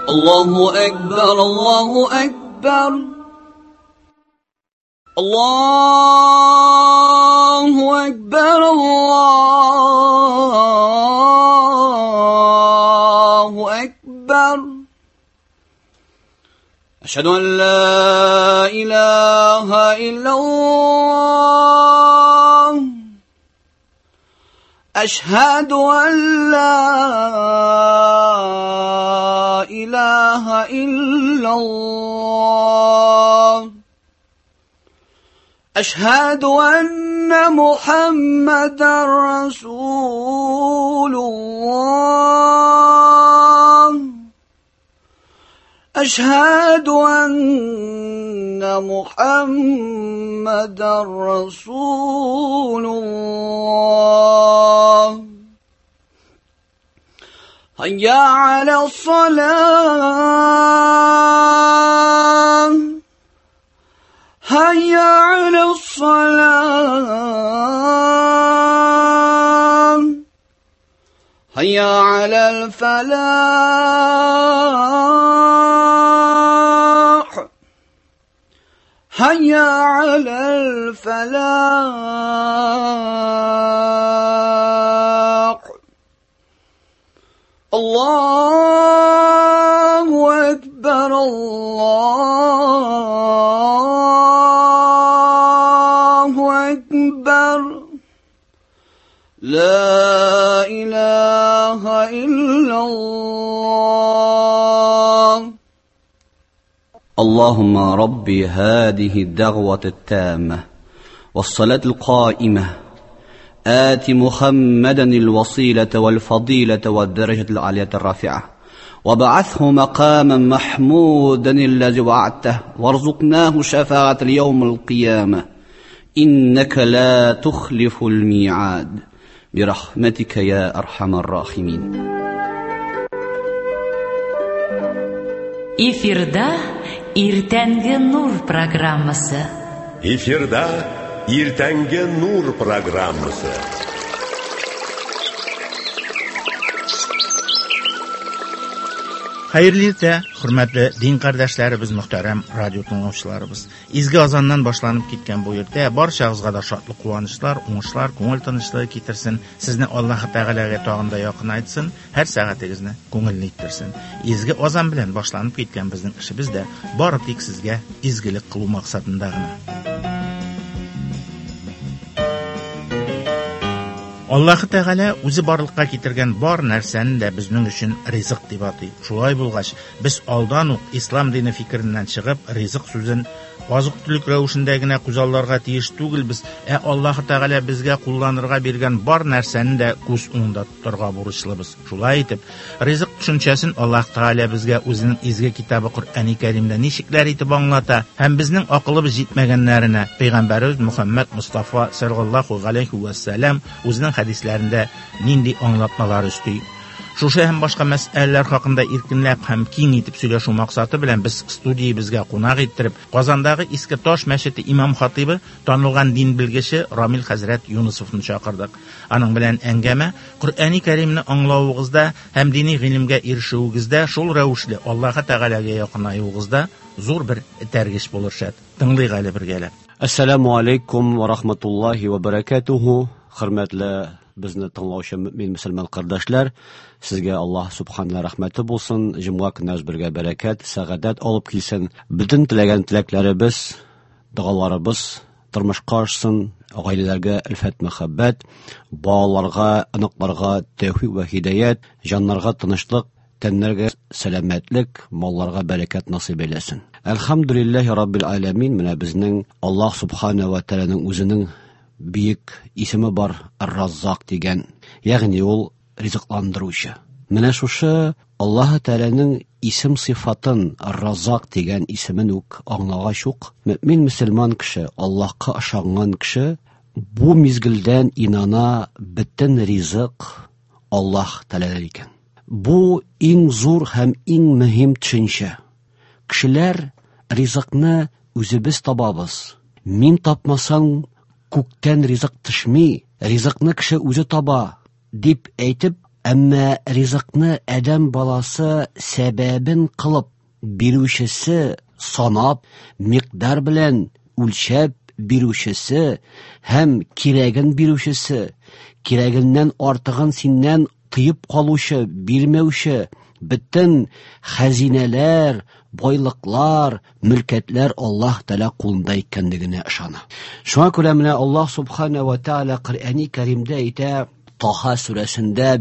الله أكبر الله أكبر الله أكبر الله أكبر أشهد أن لا إله إلا الله أشهد أن لا إله إلا الله أشهد أن محمدا رسول الله أشهد أن محمدا رسول الله هيا على الصلاة هيا على الصلاة هيا على الفلاح هيا على الفلاح الله أكبر الله أكبر لا إله إلا الله اللهم رب هذه الدعوة التامة والصلاة القائمة آت محمدا الوصيلة والفضيلة والدرجة العالية الرافعة وبعثه مقاما محمودا الذي وعدته وارزقناه شفاعة اليوم القيامة إنك لا تخلف الميعاد برحمتك يا أرحم الراحمين. Эфирда Иртәнге нур программасы. Эфирда Иртәнге нур программасы. Hayırlı irtə, hörmətli din qardaşlarımız, möhtərəm radio dinləyicilərimiz. İzgi azandan başlanıb getgan bu yerdə barchagızga da şadlıq, quvonchlar, uңushlar, ko'ngil tinchlik ketirsin. Sizni Alloh Taolaga tog'inda yaqin aytsin, har soatingizni ko'ngilli ettirsin. İzgi azan bilan boshlanib ketgan bizning ishimiz də boriq sizga izgilik qilib maqsadindagina. Allah Teala o'zi borliqqa keltirgan bor narsani da bizning uchun rizq deb ataydi. Shulay bo'lg'ach, biz oldin islom dini fikridan chiqib, rizq so'zin oziq-tulik ravishindagina qo'zallarga tegish tugil biz Alloh Teala bizga qo'llanirga bergan bor narsani da ko'z o'ngida tutarga burichlimiz. Shulay etib, rizq tushunchasini Alloh Teala bizga o'zining izgi kitobi Qur'oni Karimda nechiklar etib anglata, ham bizning aqlimiz yetmaganlarini payg'ambarimiz Muhammad Mustafa sallallohu alayhi va sallam o'zining hadislarında nindi anlatmalar üstü. Şuşa hem başka meseleler hakkında irkinlep hem keng etip söyleşu maqsatı bilen biz studiyamızga qonaq ettirip Qozondagi Eski Tosh Mashiti imam xatibi tanılgan din bilgisi Ramil Hazrat Yunusovni chaqirdik. Aning bilan angama Qur'oni Karimni anglawingizda hem diniy ilmga erishishingizda shul ravishli Alloh Taolaga yaqinayingizda zo'r bir targ'ish bo'lishadi. Tinglaygali birgalab. Assalomu alaykum va rahmatullohi va barakatuhu. Hürmetli bizni tinglovchi mu'min musulmon qardoshlar, sizga Alloh subhanahu rahmati bo'lsin, jumla kunaz birga barakat, sa'odat olib kelsin. Butun tilagan tilaklarimiz, duolarimiz turmushga oshsin, oilalarga ilfat muhabbat, bolalarga, aniqlarga tavhid va hidoyat, jonlarga tinchlik, tanlarga salomatlik, mollarga barakat nasib eylesin. Elhamdülillahi Rabbil alamin. Mana bizning Alloh subhanahu va taolaning o'zining büyük ismi var Ar-Razzaq degan. Yani ol rizqlandıruvchi. Mana şuşa Allah Teala'nın isim sıfatın Ar-Razzaq degan ismin uk anlağa şuq. Mümin Müslüman kişi, Allah'a aşağınan kişi bu mizgilden inana bütün rizq Allah Teala'dan ekan. Bu en zor hem en mühim düşünce. Kişiler rizqni o'zimiz tababız. Min tapmasang көктен rizq tishmi, rizqni kishi o'zi toba deb aytib Әмма ризыкны адәм баласы сәбәбен кылып бирүчесе, санап, миқдар белән үлчәп бирүчесе һәм кирәген бирүчесе, кирәгеннән артыгын синнән тыеп калучы, бирмәүче, бөтен хәзинәләр, байлыклар, мөлкәтләр Аллаһ Тәала кулында икәнлегенә ышана. Шуңа күрә менә Аллаһ Субхана ва Тәала Коръәни Кәримдә әйтә, Таха сүрәсендә,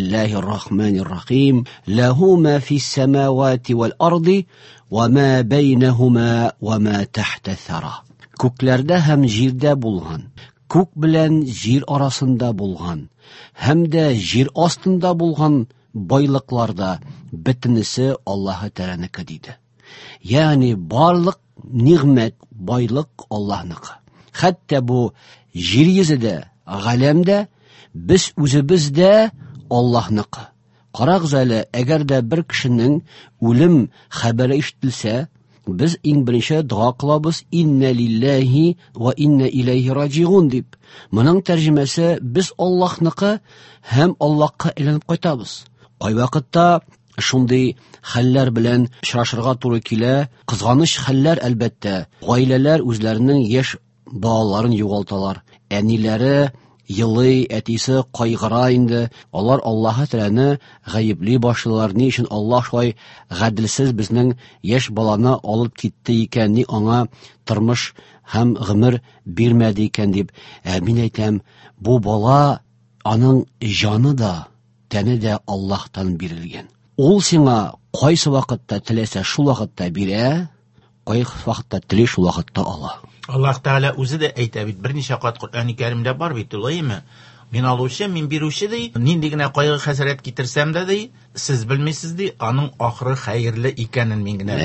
Бисмиллаһир-рахманир-рахим, лаху ма фис-самавати вал-арди ва ма бәйнәһума ва ма тахта-сара. Күкләрдә һәм җирдә булган, күк белән җир арасында булган, һәм дә җир астында булган байлыкларда бөтенесе Аллаһ Тәаләнеке диде. Ягъни барлык нигъмәт, байлык Аллаһныкы. Хәтта бу җир йөзендә, галәмдә без үзебез дә Аллаһныкы. Карагыз әле, әгәр дә бер кешенең үлем хәбәре ишетелсә, biz иң беренче дуа кылабыз, инна лиллаһи ва инна илайһи раҗиғун дип. Моның тәрҗемәсе без Аллаһныкы һәм Аллаһка әйләнеп кайтабыз. Кай вакытта шундый хәлләр белән очрашырга туры килә, кызганыч хәлләр әлбәттә. Гаиләләр үзләренең яшь балаларын югалталар. Әниләре елый, әтисе кайгыра инде. Алар Аллаһ Тәаләне гаепли башлыйлар. Ни өчен Аллаһ шулай гаделсез безнең яшь баланы алып китте икән, ни аңа тормыш һәм гомер бирмәде икән дип. Мин әйтәм, бу бала аның җаны да, тәне дә Аллаһтан бирелгән. Ул сиңа кайсы вакытта теләсә шул вакытта бирә, кайсы вакытта теле шул вакытта ала. Аллаһ Тәгалә үзе дә әйтә бит, берничә кат Коръәни Кәримдә бар бит, улаймы? Мин алучы, мин бирүче ди, нинди генә кайгы хәсрәт китерсәм дә ди, сез белмисез ди, аның ахыры хәерле икәнен мин генә.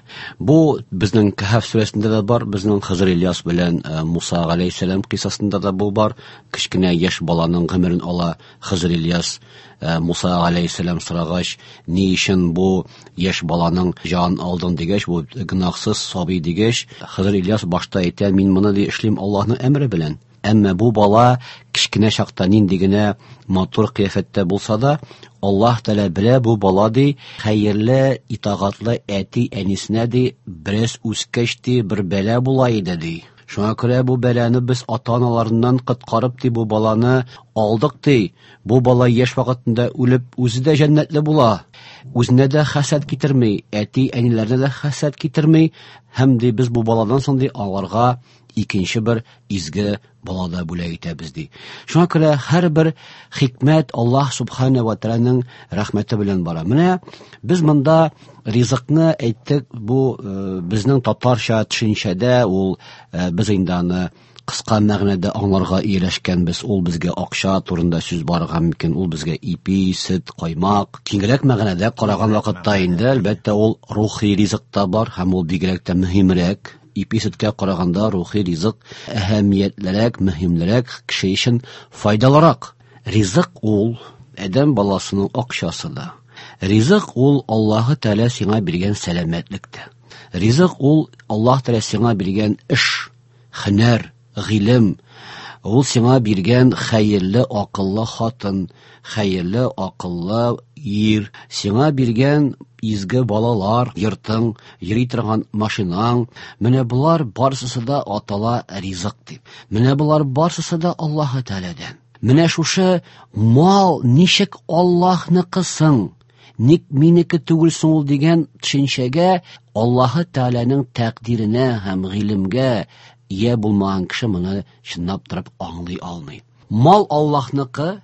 Бу безнең Кәһф сүрәсендә дә бар, безнең Хызыр Ильяс белән Муса галәйһиссәлам кыйссасында да бу бар. Кичкенә яшь баланың гомерен ала Хызыр Ильяс Муса галәйһиссәлам сорагач, ни өчен бу яшь баланың җан алдың дигәч, бу гынахсыз сабый дигәч, Хызыр Ильяс башта әйтә, мин моны ди эшлим Аллаһның әмре белән. Әмма бу бала кичкенә чакта нинди генә матур кыяфәттә булса да, Аллаһ Тәгалә белә, бу бала ди хәерле, итагатлы әти әнисенә ди бераз үскәч ди бер бәла була иде ди. Шуңа күрә бу бәланы без ата-аналарыннан коткарып ди бу баланы алдык ди. Бу бала яшь вакытында үлеп үзе дә җәннәтле була. Үзенә дә хәсәд китерми, әти әниләренә дә хәсәд китерми, һәм ди без бу баладан соң ди аларга икенче бер изге балада бүләк итәбез ди. Шуңа күрә һәрбер хикмәт Аллаһ Субхана ва Тәгаләнең рәхмәте белән бара. Менә без монда ризыкны әйттек, бу безнең татарча төшенчәдә ул без инде аны кыска мәгънәдә аңларга ияләшкәнбез. Ул безгә акча турында сүз барга мөмкин, ул безгә ипи, сөт, каймак. Киңрәк мәгънәдә караган вакытта инде әлбәттә ул рухи ризык та бар һәм ул бигрәк тә мөһимрәк. Иписеткә караганда рухи ризык әһәмиятлерәк, мөһимлерәк, кеше өчен файдалырак. Ризык ул адәм баласының акчасыда. Ризык ул Аллаһ Тәгалә сиңа биргән сәламәтлектә. Ризык ул Аллаһ Тәгалә сиңа биргән эш, һөнәр, гыйлем. Ул сиңа биргән хәерле, акыллы хатын, хәерле, акыллы ир, сиңа биргән изге балалар, йортың, йөри торган машинаң. Менә булар барысы да атала ризык дип. Менә булар барысы да Аллаһ Тәгаләдән. Менә шушы мал ничек Аллаһныкысың, ник минеке түгел соң ул дигән төшенчәгә Аллаһ Тәгаләнең тәкъдиренә һәм гыйлемгә ия булмаган кеше моны чынлап торып аңлый алмый. Мал Аллаһныкы,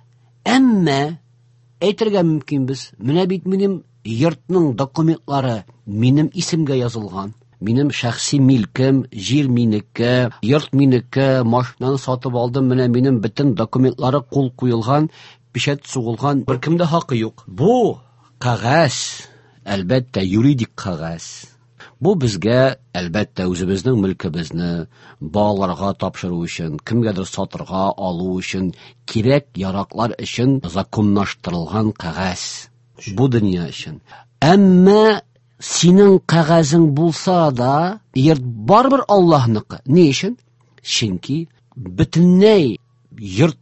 әмма әйтергә мөмкин без, менә бит минем йортның документлары минем исемгә язылган. Минем шәхси милкем, җир минеке, йорт минеке, машинаны сатып алдым, менә минем бөтен документлары кул куелган, печать сугылган, беркемдә хакы юк. Бу кагаз, әлбәттә юридик кагаз. Бу безгә әлбәттә үзебезнең мөлкебезне балаларга тапшыру өчен, кемгәдер сатырга алу өчен, кирәк яраклар өчен законлаштырылган кагаз. Бу дөнья өчен. Әмма синең кагазың булса да, йорт барбер Аллаһныкы. Ни өчен? Чөнки бөтенләй йорт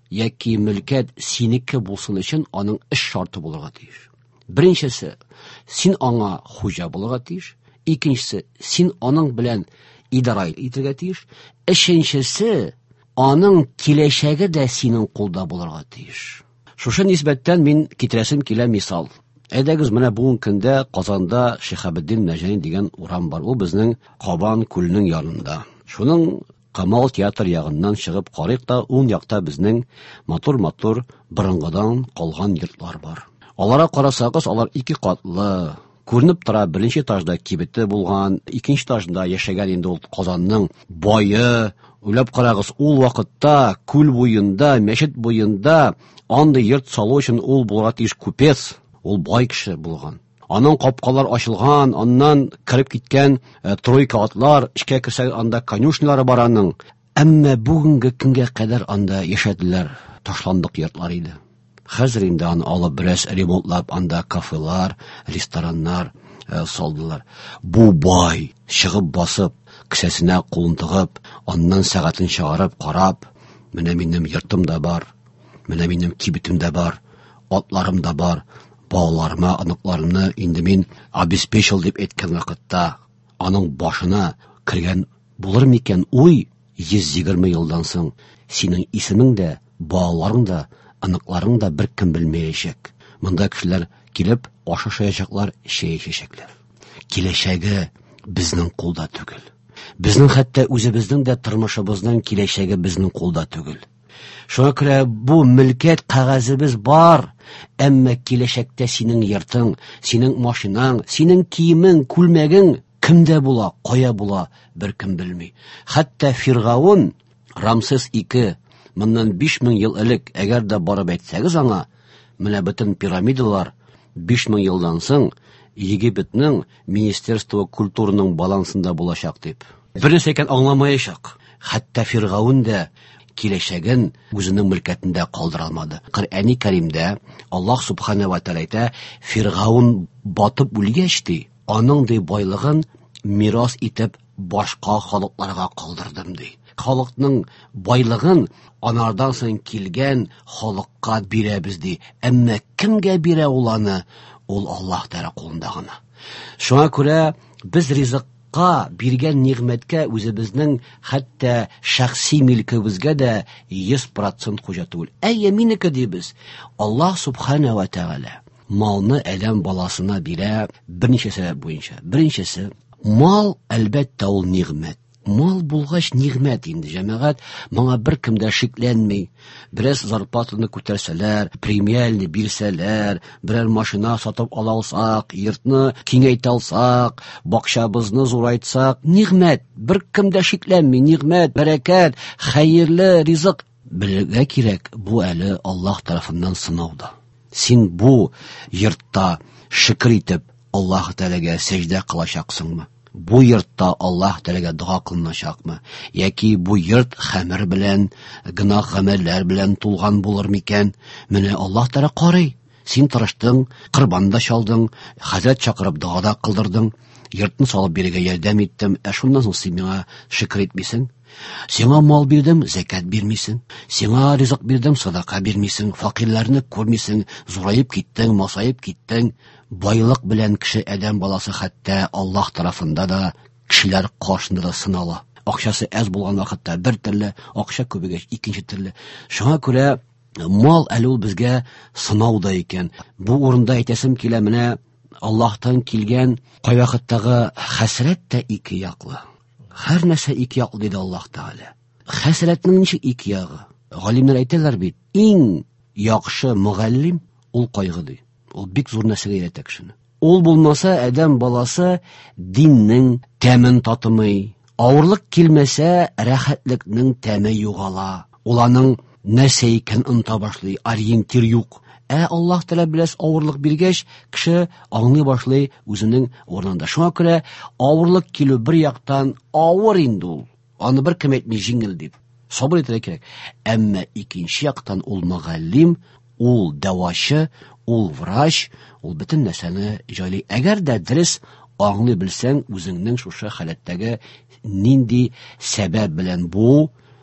яки мөлкәт синеке булсын өчен аның эш шарты булырга тиеш. Беренчесе, син аңа хуҗа булырга тиеш. Икенчесе, син аның белән идара итәргә тиеш. Өченчесе, аның киләчәге дә синең кулда булырга тиеш. Шушы нисбәттән мин китерәсем килә мисал. Әйдәгез, менә бүгенге көндә Казанда Шихабетдин Мәҗани дигән урам бар. Ул безнең Кабан күленең янында. Шуның Камал театр ягыннан чыгып карыйк та, уң якта безнең матур-матур борынгыдан калган йортлар бар. Аларга карасагыз, алар 2 катлы. Күренеп тора, беренче этажда кибете булган, икенче этажда яшәгән инде ул Казанның бае. Уйлап карагыз, ул вакытта күл буенда, мәчет буенда андый йорт салу өчен ул булырга тиеш күпес. Ул бай кеше булган. Аның капкалар ачылган, аннан кирип киткән тройка атлар, эчкә керсә анда конюшнялары бар аның. Әмма бүгенге көнгә кадәр анда яшәделәр, ташландык йортлар иде. Хәзер инде аны алып бераз ремонтлап, анда кафелар, рестораннар салдылар. Бу бай чыгып басып, кесәсенә кулын тыгып, аннан сәгатен чыгарып карап, менә минем йортым да бар, менә минем кибетем дә бар, атларым да бар. Балаларыма, аныкларымны инде мин обеспечил дип әйткән вакытта аның башына кергән булыр микән уй, 120 елдан соң синең исемең дә, балаларың да, аныкларың да беркем белмәячәк. Монда кешеләр килеп ашашаячаклар, чәй эчәчәкләр. Киләчәге безнең кулда түгел. Безнең хәтта үзебезнең дә тормышыбызның киләчәге безнең кулда түгел. Шуңа күрә бу мөлкәт кагазыбыз бар, әмма киләчәктә синең йортың, синең машинаң, синең киемең, күлмәгең кемдә була, кая була, беркем белми. Хәтта Фиргаун, Рамсес II, моннан 5000 ел элек, әгәр дә барып әйтсәгез аңа, менә бөтен пирамидалар 5000 елдан соң Египетның Министерство культураның балансында булачак дип. Бернәрсә икән аңламаячак. Хәтта Фиргаун да киләчәген үзенең мөлкәтендә калдыра алмады. Коръәни Кәримдә Аллаһ Субхана ва Тәгалә әйтә, Фиргаун батып үлгәч ди, аның ди байлыгын мирас итеп башка халыкларга калдырдым ди. Халыкның байлыгын анардан соң килгән халыкка бирәбез ди. Әмма кемгә бирә ул аны? Ул Аллаһ Тәгалә кулында гына. Шуңа күрә без ризыкка биргән нигъмәткә үзебезнең хәтта шәхси милкебезгә дә 100% хуҗа түгел. Әйе, минеке дибез. Аллаһ Субхана ва Тәгалә малны адәм баласына бирә берничә сәбәп буенча. Беренчесе, мал әлбәттә ул нигъмәт. Мал булгач нигъмәт инде, җәмәгать, моңа беркем дә шикләнми. Бераз зарплатаны күтәрсәләр, премиальны бирсәләр, берәр машина сатып ала алсак, йортны киңәйтә алсак, бакчабызны зурайтсак, нигъмәт, беркем дә шикләнми, нигъмәт, бәрәкәт, хәерле ризык. Белергә кирәк, бу әле Аллаһ тарафыннан сынауда. Син бу йортта шөкр итеп Аллаһ Тәгаләгә сәҗдә кылачаксыңмы? Бу йортта Аллаһ Тәгаләгә дуа кылыначакмы? Яки бу йорт хәмер белән, гынах гамәлләр белән тулган булыр микән? Менә Аллаһ Тәгалә карый. Син тырыштың, корбан да чалдың, хәзрәт чакырып дуа да кылдырдың, йортны салып бирергә ярдәм иттем. Шуннан соң син миңа шөкр итмисең? Сиңа мал бирдем, закат бирмисең. Сиңа ризык бирдем, садака бирмисең. Факирларны күрмисең, зурайып киттең, масайып киттең. Байлык белән кеше адәм баласы хәтта Аллаһ тарафында да кешеләр каршында да сынала. Акчасы әз булган вакытта бер төрле, акча күбегәч икенче төрле. Шуңа күрә мал әле ул безгә сынауда икән. Бу урында әйтәсем килә, менә Аллаһтан килгән кай вакыттагы хәсрәт тә ике яклы. Һәр нәрсә ике яклы диде Аллаһ Тәгалә. Хәсрәтнең ничек ике ягы? Галимнәр әйтәләр бит, иң яхшы мугаллим ул кайгы ди. Ул бик зур нәрсәгә өйрәтә кешене. Ул булмаса, адәм баласы диннең тәмен татымый. Авырлык килмәсә, рәхәтлекнең тәме югала. Ул аның нәрсә икән оныта башлый, ориентир юк. Аллаһ Тәгалә беләс авырлык биргәч, кеше аңлый башлый үзенең орнында. Шуңа күрә авырлык килү бер яктан авыр инде ул. Аны беркем әйтми җиңел дип. Сабыр итәргә кирәк. Әмма икенче яктан ул мугаллим, ул дәвачы, ул врач, ул бөтен нәрсәне җайлый. Әгәр дә дөрес аңлый белсәң, үзеңнең шушы халәттәге нинди сәбәп белән бу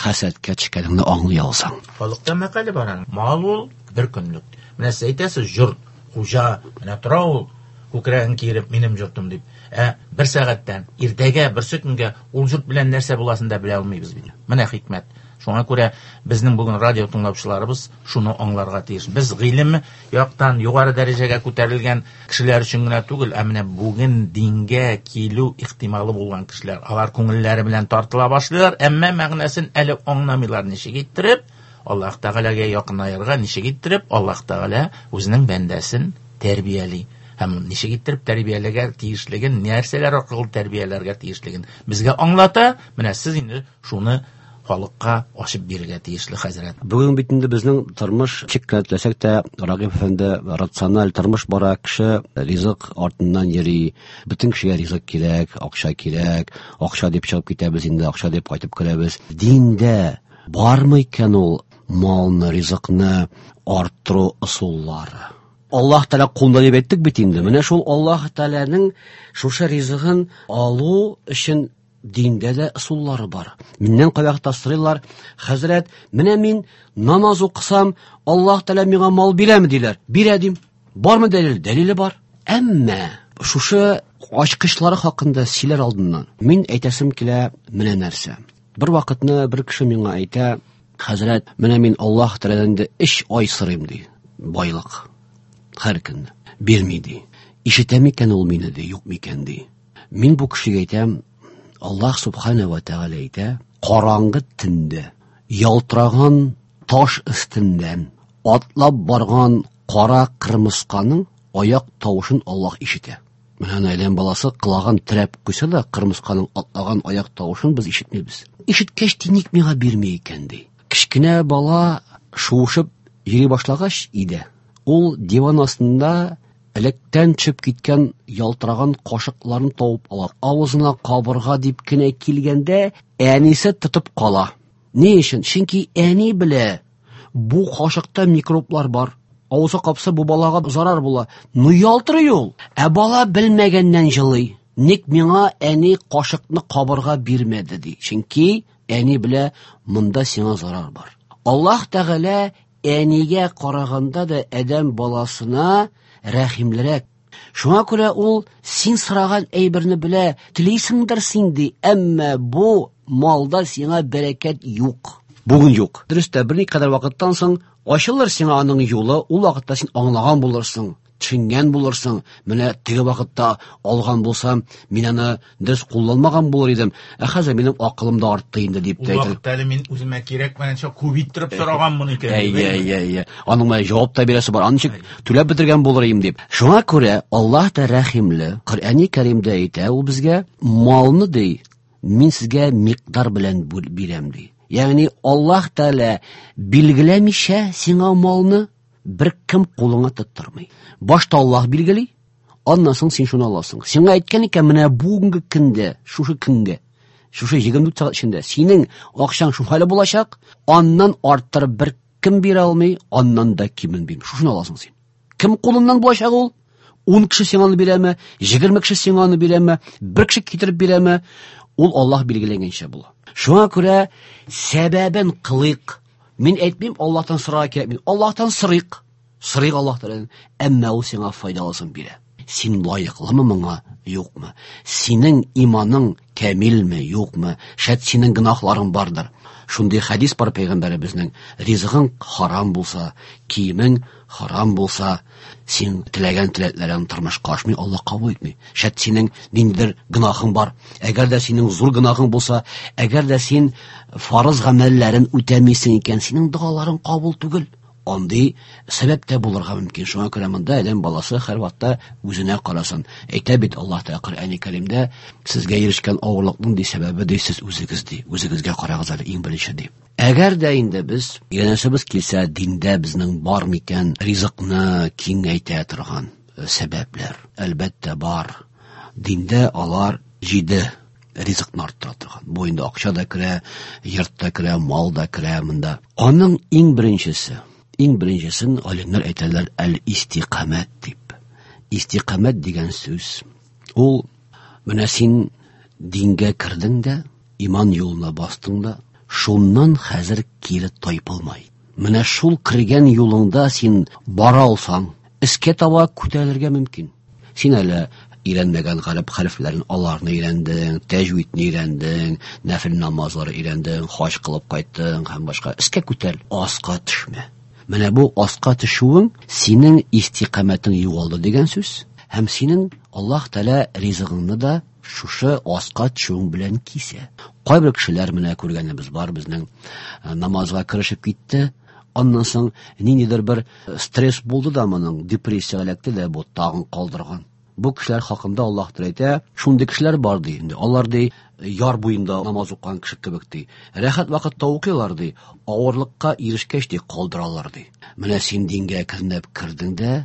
hasatga chiqganingni anglay olsang. Халыкта мәкале бар. Мал ул бер көнлек. Менә сез әйтәсез, журт, хуҗа, менә тора ул күкрәген киереп минем журтым дип. Бер сәгатьтән иртәгә, берсе көнгә ул журт белән нәрсә буласын да белә алмыйбыз бит. Менә хикмәт. Шуңа күрә безнең бүген радио тыңлаучыларыбыз шуны аңларга тиеш. Без гыйлем яктан югары дәрәҗәгә күтәрелгән кешеләр өчен генә түгел, менә бүген дингә килү ихтималы булган кешеләр, алар күңелләре белән тартыла башлыйлар, әмма мәгънәсен әле аңламыйлар. Ничек иттереп Аллаһ Тәгаләгә якынайырга, ничек иттереп Аллаһ Тәгалә үзенең бәндәсен тәрбияли. Һәм ничек иттереп тәрбияләргә тиешлеген, нәрсәләр аркылы тәрбияләргә тиешлеген безгә аңлата. Менә сез инде шуны халыкка ачып бирергә тиешле, хәзрәт. Бүген бит инде безнең тормыш чиккәтләсәк тә, Рагыйп әфәнде, рациональ тормыш бара, кеше ризык артыннан йөри. Бөтен кешегә ризык кирәк, акча кирәк. Акча дип чыгып китәбез инде, акча дип кайтып керәбез. Диндә бармы икән ул малны, ризыкны арттыру ысуллары? Аллаһ Тәгалә кулда дип әйттек бит инде. Менә шул Аллаһ Тәгаләнең шушы ризыгын алу өчен диндә дә ысуллары бар. Миннән кайвакыт сорыйлар, хәзрәт, менә мин намаз укысам, Аллаһ Тәгалә миңа мал бирәме диләр. Бирә дим. Бармы дәлил? Дәлиле бар. Әмма шушы ачкычлары хакында сөйләр алдыннан мин әйтәсем килә менә нәрсә. Бер вакытны бер кеше миңа әйтә, хәзрәт, менә мин Аллаһ Тәгаләдән 3 ай сорыйм ди. Байлык. Һәр көн бирми ди. Ишетәме икән ул мине ди, юк микән ди. Мин бу кешегә әйтәм, Аллаһ Субхана ва Тәгалә әйтә, караңгы төндә, ялтыраган таш өстеннән атлап барган кара кырмысканың аяк тавышын Аллаһ ишетә. Менә әлем баласы кылаган трәп куйса да, кырмысканың атлаган аяк тавышын без ишетмибез. Ишеткәч ник миңа бирми икән ди. Кичкенә бала шуышып йөри башлагач иде. Ул диван астында электән төшеп киткән ялтыраган кашыкларын табып ала. Авызына кабырга дип кенә килгәндә, әнисе тотып кала. Ни өчен? Чөнки әни белә, бу кашыкта микроблар бар. Авызы капса бу балага зарар була. Ну ялтырый ул. Бала белмәгәннән җылый. Ник миңа әни кашыкны кабырга бирмәде ди. Чөнки әни белә, монда сиңа зарар бар. Аллаһ Тәгалә әнигә караганда да адәм баласына рәхимлерәк. Шуңа күрә ул син сораган әйберне белә, телисеңдер син ди, әмма бу малда сиңа бәрәкәт юк. Бүген юк. Дөрестә, бер никадәр вакыттан соң ачылыр сиңа аның юлы, ул вакытта син аңлаган булырсың, төшенгән булырсың. Менә теге вакытта алган булсам, мин аны дөрес кулланмаган булыр идем. Хәзер минем акылым да артты инде дип әйтер. Ул вакытта мин үземә кирәкмәгәнчә күп иттереп сораган моны икән. Аның менә җавап та бирәсе бар. Анчык түләп бетергән булыр идем дип. Шуңа күрә Аллаһ та рәхимле. Коръәни Кәримдә әйтә, ул безгә малны ди, мин сезгә микъдар белән бирәм ди. Ягъни Аллаһ Тәгалә билгеләмичә сиңа малны бер кем кулыңа тоттырмый. Башта Аллаһ билгели, аннан соң син шуны аласың. Сиңа әйткән икән, менә бүгенге көндә, шушы көнгә, шушы 24 сәгать эчендә синең акчаң шу хәле булачак, аннан арттырып бер кем бирә алмый, аннан да кимен бирми. Шуны аласың син. Кем кулыннан булачак ул? 10 кеше сиңа аны бирәме, 20 кеше сиңа аны бирәме, бер кеше китереп бирәме? Ул Аллаһ билгеләгәнчә була. Шуңа күрә сәбәбен кылыйк. Мин әйтмим Аллаһтан сорарга кирәк. Мин Аллаһтан сорыйк. Сорыйк Аллаһтан. Әмма ул сиңа файдалысын бирә. Син лайыклымы моңа, юкмы? Синең иманың камилме, юкмы? Шәт синең гынахларың бардыр. Шундый хадис бар пәйгамбәребезнең: ризыгың харам булса, киемең харам булса, син теләгән теләкләрен тормышка ашмый, Аллаһ кабул итми. Шәт синең ниндидер гынахың бар. Әгәр дә синең зур гынахың булса, әгәр дә син фарыз гамәлләрен үтәмисең икән, синең дуаларың кабул түгел. Андый сәбәп тә булырга мөмкин. Шуңа күрә монда адәм баласы һәр вакытта үзенә карасын. Әйтә бит Аллаһ Тәгалә Коръәни Кәримдә, сезгә ирешкән авырлыкның ди сәбәбе ди сез үзегез ди. Үзегезгә карагыз әле иң беренче ди. Әгәр дә инде без янәсебез килсә, диндә безнең бар микән ризыкны киңәйтә торган сәбәпләр? Әлбәттә бар. Диндә алар 7 ризыкны арттыра торган. Бу инде акча да керә, йорт та керә, мал да керә монда. Аның иң беренчесен алимнар әйтәләр әл-истиқамат дип. Истиқамат дигән сүз. Ул менә син дингә кирдең дә, иман юлына бастың да, шуннан хәзер кире тайпылмай. Менә шул кергән юлыңда син бара алсаң, искә таба күтәрергә мөмкин. Син әле өйрәнмәгән гарәп хәрефләрен аларны өйрәндең, тәҗвидне өйрәндең, нәфил намазлары өйрәндең, хаҗ кылып кайттың һәм башка. Искә күтәр, аска төшмә. Менә бу аска төшүең синең истиқамәтең югалды дигән сүз. Һәм синең Аллаһ Тәала ризыгыңны да шушы аска төшүең белән кисә. Кайбер кешеләр менә күргәнебез бар, безнең намазга керешеп китте. Аннан соң ниндидер бер стресс булды да, моның депрессиягә эләкте дә, бу тагын калдырган. Бу кешеләр хакында Аллаһ әйтә, шундый кешеләр бар ди. Инде алар ди яр буенда намаз укыган кеше кебек ди. Рәхәт вакытта укыйлар ди, авырлыкка ирешкәч ди калдыралар ди. Менә син дингә кирдең дә,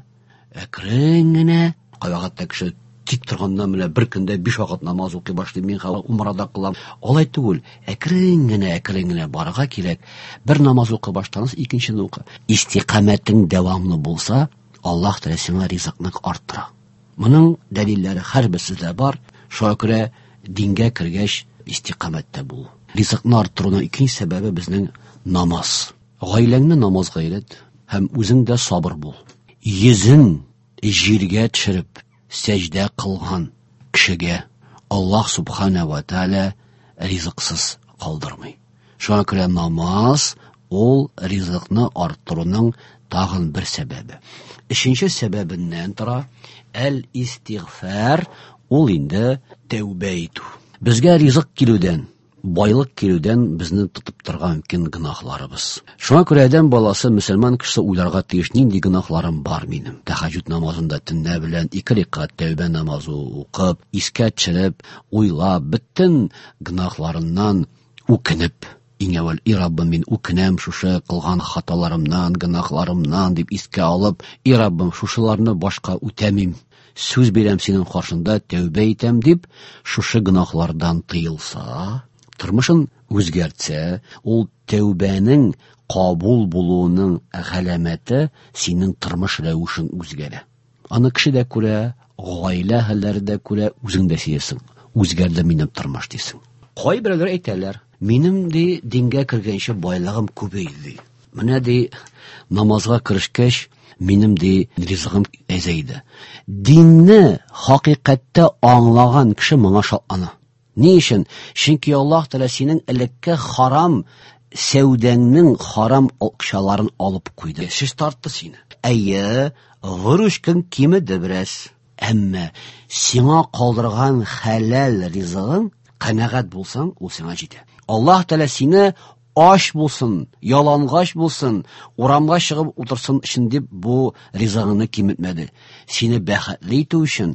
әкрен генә кайвакытта кеше тик торганда менә бер көндә 5 вакыт намаз укый башлый, мин хәзер умрада кылам. Алай түгел, әкрен генә барырга кирәк. Бер намаз укый баштансыз, икенчене укы. Истиқамәтең дәвамлы булса, Аллаһ Тәала сиңа ризыкны арттыра. Моның дәлилләре һәрберсендә бар. Шуңа күрә дингә кергәч истиқамәттә бул. Ризыкны арттыруның икенче сәбәбе безнең намаз. Гаиләңне намазга өйрәт һәм үзең дә сабыр бул. Йөзен җиргә төшереп сәҗдә кылган кешегә Аллаһ Субхана ва Тәала ризыксыз калдырмый. Шуңа күрә намаз ул ризыкны арттыруның тагын бер сәбәбе. Өченче сәбәбеннән тора әл-истигъфар, ул инде тәүбә итү. Безгә ризык килүдән, байлык килүдән безне тотып торган мөмкин гынахларыбыз. Шуңа күрә адәм баласы, мөселман кеше уйларга тиеш, нинди гынахларым бар минем. Тәһаҗҗүд намазында төнлә белән 2 рәкать тәүбә намазы укып, искә төшереп, уйлап, бөтен гынахларыннан үкенеп, иң әввәл и Раббым, мин үкенәм шушы кылган хаталарымнан, гынахларымнан дип искә алып, и Раббым, шушыларны башка үтәмим. Сүз бирәм синең каршында, тәүбә итәм дип, шушы гынахлардан тыелса, тормышын үзгәртсә, ул тәүбәнең кабул булуының галәмәте синең тормыш рәвешең үзгәрә. Аны кеше дә күрә, гаилә хәлләре дә күрә, үзең дә сизәсең. Үзгәрде минем тормыш дисең. Кайберләр әйтәләр, минем ди дингә кергәнче байлыгым күбәйде. Менә ди намазга керешкәч, минем ди ризыгым әзәйде. Динне хакыйкатьтә аңлаган кеше моңа шатлана. Ни өчен? Чөнки Аллаһ Тәала синең элекке харам сәүдәңнең харам акчаларын алып куйды. Сез тартты сине. Әйе, выручкың кимеде бераз. Әмма сиңа калдырган хәләл ризыгың канәгать булсаң, ул сиңа җитә. Аллаһ Тәала сине аш булсын, ялангач булсын, урамга чыгып утырсын өчен дип бу ризыгыңны киметмәде. Сине бәхетле итү өчен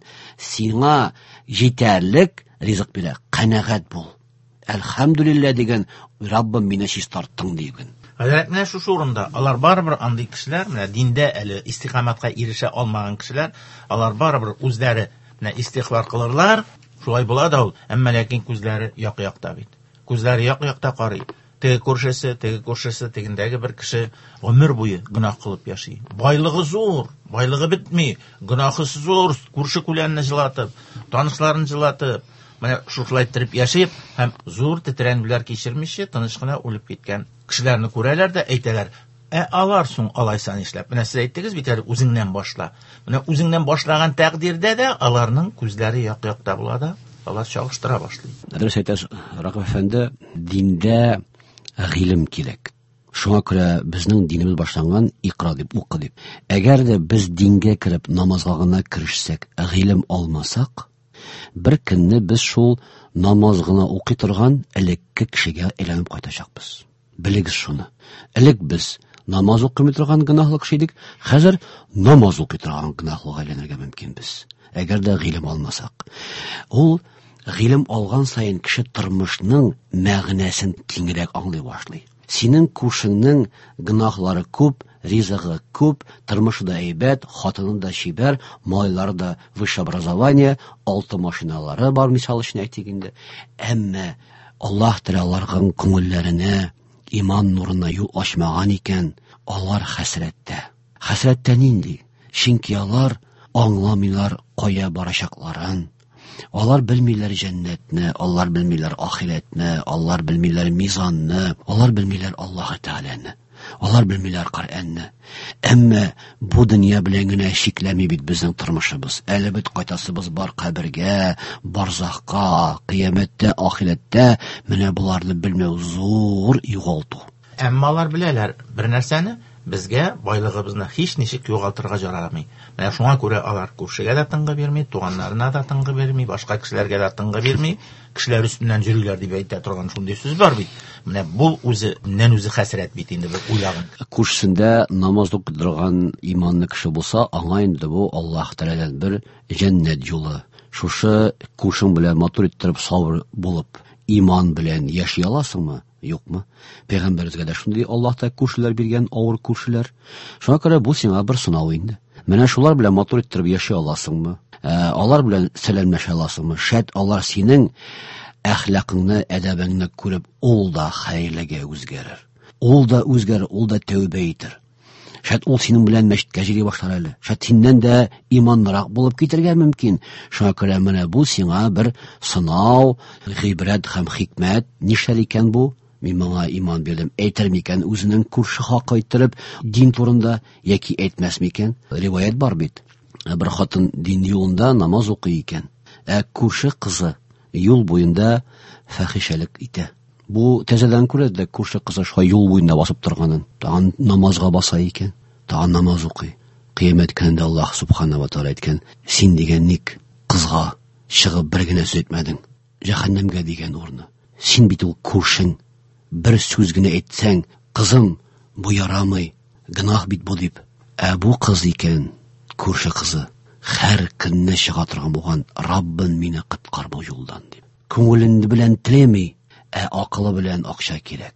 сиңа җитәрлек ризык бирә. Канәгать бул. Әлхәмдүлилләh дигән, Раббым мине сиз тарттың дигән. Менә шушы урында алар барыбер андый кешеләр, менә диндә әле истиқамәткә ирешә алмаган кешеләр, алар барыбер үзләре менә истигъфар кылырлар, шулай була да ул, әмма ләкин күзләре як-якта бит. Күзләре як-якта карый. Теге күршесе, тегендәге бер кеше гомер буе гынах кылып яши. Байлыгы зур, байлыгы бетми, гынахы зур, күрше күләнне җылатып, танышларын җылатып, менә шулай итеп яши һәм зур тетрәнүләр кичермичә тыныч кына үлеп киткән кешеләрне күрәләр дә әйтәләр: алар соң алайса нишләп? Менә сез әйттегез бит әле, үзеңнән башла. Менә үзеңнән башлаган тәкъдирдә дә аларның күзләре як-якта була да, алар чагыштыра башлый. Дөрес әйтәсез, Ракып әфәнде, диндә гыйлем кирәк. Шуңа күрә безнең динебез башланган икра дип, укы дип. Әгәр дә без дингә кереп намазга гына керешсәк, гыйлем алмасак, бер көнне без шул намаз гына укый торган элекке кешегә әйләнеп кайтачакбыз. Белегез шуны. Элек без намаз укый торган гынаһлы кеше идек, хәзер намаз укый торган гынаһлыга әйләнергә мөмкинбез. Әгәр дә гыйлем алмасак. Ул гыйлем алган саен кеше тормышның мәгънәсен киңрәк аңлый башлый. Синең күршеңнең гынаһлары күп, ризыгы күп, тормышы да әйбәт, хатыны да чибәр, малайлары да высшее образование, алты машиналары бар, мисал өчен әйтик инде. Әмма Аллаһ Тәала аларның күңелләренә иман нурына юл ачмаган икән, алар хәсрәттә. Хәсрәттә нинди? Чөнки алар аңламыйлар кая барачакларын. Алар белмиләр җәннәтне, алар белмиләр ахиратны, алар белмиләр мизанны, алар белмиләр Аллаһ Тәгаләне. Алар белмиләр Коръәнне. Әмма бу дөнья белән генә шикләми бит безнең тормышыбыз. Әле бит кайтасыбыз бар кабергә, барзахка, кыямәттә, ахиратта. Менә буларны белмәү зур югалту. Әмма алар беләләр бер нәрсәне, безгә байлыгыбызны һич ничек югалтырга жарамый. Менә шуңа күрә алар күршегә дә тыңгы бирми, туганнарына да тыңгы бирми, башка кешеләргә дә тыңгы бирми. Кешеләр үстеннән йөриләр дип әйтә торган шундый сүз бар бит. Менә бу үзеннән үзе хәсрәт бит инде бер уйлаган. Күршесендә намаз укып торган иманлы кеше булса, аңа инде бу Аллаһ Тәгаләдән бер җәннәт юлы. Шушы күршең белән матур иттереп сабыр булып, иман белән яши аласыңмы? Юкмы? Пәйгамбәргә дә шундый Аллаһта күршеләр биргән, авыр күршеләр. Шуңа күрә бу сиңа бер сынау инде. Менә шулар белән матур иттереп яши аласыңмы? Алар белән сәламләшә аласыңмы? Шәт алар синең әхлакыңны, әдәбеңне күреп, ул да хәерлегә үзгәрер. Ул да үзгәрер, ул да тәүбә итер. Шәт ул синең белән мәчеткә йөри башлар әле. Шәт синнән дә иманнырак булып китергә мөмкин. Шуңа күрә менә бу сиңа бер сынау, гыйбрәт һәм хикмәт. Нишләр икән бу? Мин моңа иман бирдем. Әйтер микән үзенең күрше хакы иттереп дин турында яки әйтмәс микән? Риваят бар бит. Бер хатын дин юлында намаз укый икән. Күрше кызы юл буенда фәхишәлек итә. Бу тәзәдән күрәдә күрше кызы шулай юл буенда басып торганын. Тагын намазга баса икән. Тагын намаз укый. Кыямәт көндә Аллаһ Субханаһу ва Тааля әйткән: "Син дигән ник кызга чыгып бер генә сүз әйтмәдең? Җәһәннәмгә дигән урны. Син бит ул күршең. Бер сүз генә әйтсәң, кызым, бу ярамый, гынах бит бу дип." Бу кыз икән, күрше кызы. Һәр көнне чыга торган булган: "Раббым, мине кыткар бу юлдан" дип. Күңелен белән телеми, акылы белән акча кирәк.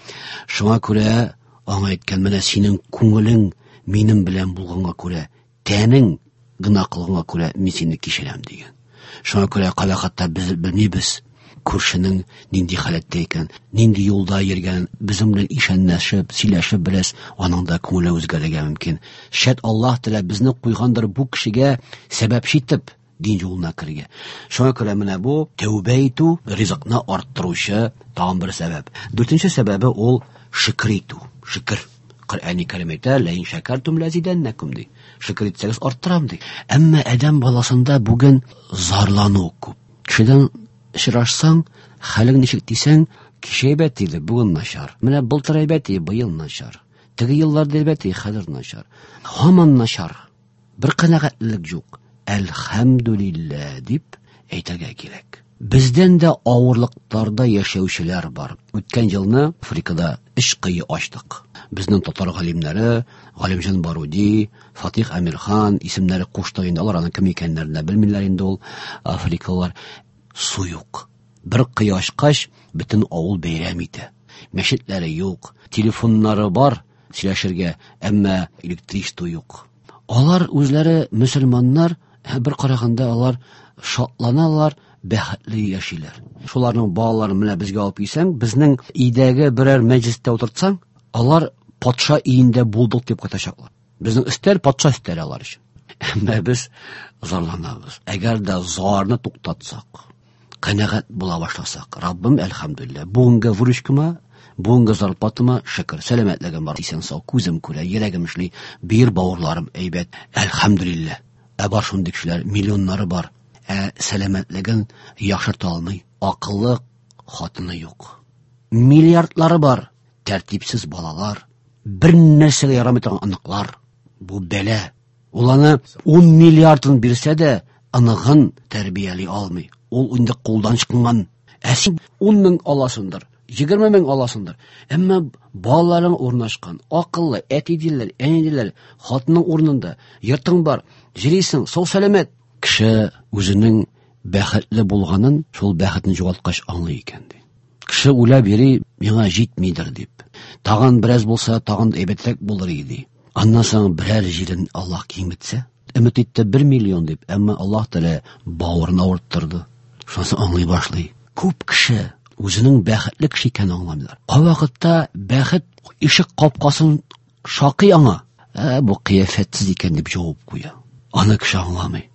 Шуңа күрә аңа әйткән: "Менә синең күңелең минем белән булганга күрә, тәнең гына кылганга күрә мин сине кичерәм" дигән. Шуңа күрә калакатта без белмибез күршенең нинди халәттә икән, нинди юлда йөргән, безнең белән ишәнләшеп, сөйләшеп беләс, аның да күңеле үзгәрергә мөмкин. Шәт Аллаһ Тәгалә безне куйгандыр бу кешегә сәбәп итеп дин юлына кергә. Шуңа күрә менә бу тәүбә итү, ризыкны арттыручы тагын бер сәбәп. 4нче сәбәбе ул шөкр итү. Шөкр. Коръәни Кәрим әйтә: "Ләин шәкәртум ләзидәннәкум" ди. Шөкр итсәгез арттырам ди. Әмма адәм баласында бүген зарлану күп. Кешедән очрашсаң, хәлең ничек дисәң, кичә әйбәт иде, бүген начар. Менә былтыр әйбәт иде, быел начар. Теге елларда әйбәт иде, хәзер начар. Һаман начар. Бер канәгатьлек юк. Әлхәмдүлилләh дип әйтергә кирәк. Бездән дә авырлыкларда яшәүчеләр бар. Үткән елны Африкада эш кыйы ачтык. Безнең татар галимнәре, Галимҗан Баруди, Фатих Әмирхан исемнәре кушты инде. Алар аны кем икәннәрен дә белмиләр инде ул Африкалар. Су юк. Бер кыяшкач бөтен авыл бәйрәм итә. Мәчетләре юк, телефоннары бар сөйләшергә, әмма электричество юк. Алар үзләре мөселманнар, бер караганда алар шатланалар, бәхетле яшиләр. Шуларның балаларын менә безгә алып килсәң, безнең өйдәге берәр мәҗлестә утыртсаң, алар патша өендә булдык дип кайтачаклар. Безнең өстәл патша өстәле алар өчен. Әмма без зарланабыз. Әгәр дә зарны туктатсак, канәгать була башласак, Раббым, әлхәмдүлилләh, бүгенге выручкама, бүгенге зарплатама шөкер, сәламәтлегем бар, исән сау, күзем күрә, йөрәгем эшли, бир бавырларым әйбәт, әлхәмдүлилләh. Бар шундый кешеләр, миллионнары бар, сәламәтлеген яхшырта алмый, акыллы хатыны юк. Миллиардлары бар, тәртипсез балалар, бер нәрсәгә ярамый торган аныклар. Бу бәлә. Ул аны 10 миллиардын бирсә дә, аныгын тәрбияли алмый. Ул инде кулдан чыккан. Син 10 мең аласыңдыр, 20 мең аласыңдыр. Әмма балаларың урнашкан, акыллы, әтидилләр, әнидилләр, хатының урынында, йортың бар, җирисең, сау сәламәт. Кеше үзенең бәхетле булганын, шул бәхетне югалткач аңлый икән ди. Кеше уйлап йөри, миңа җитмидер дип. Тагын бераз булса, тагын әйбәтрәк булыр иде. Аннан соң берәр җирен Аллаһ киметсә, өмет итте 1 миллион дип, әмма Аллаһ Тәгалә бавырын авырттырды. Шуны аңлый башлый. Күп кеше үзенең бәхетле кеше икәнен аңламыйлар. Вакытта бәхет ишек капкасын шакый аңа. Бу кыяфәтсез икән дип җавап куя. Аны кеше аңламый.